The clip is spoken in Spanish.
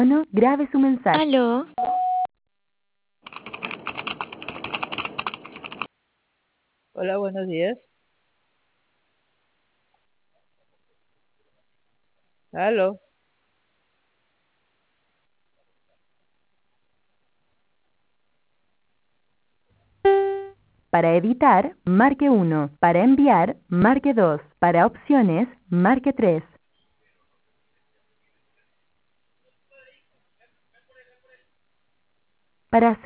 Grabe su mensaje. Aló. Hola, buenos días. Aló. Para editar, marque 1. Para enviar, marque 2. Para opciones, marque 3. Para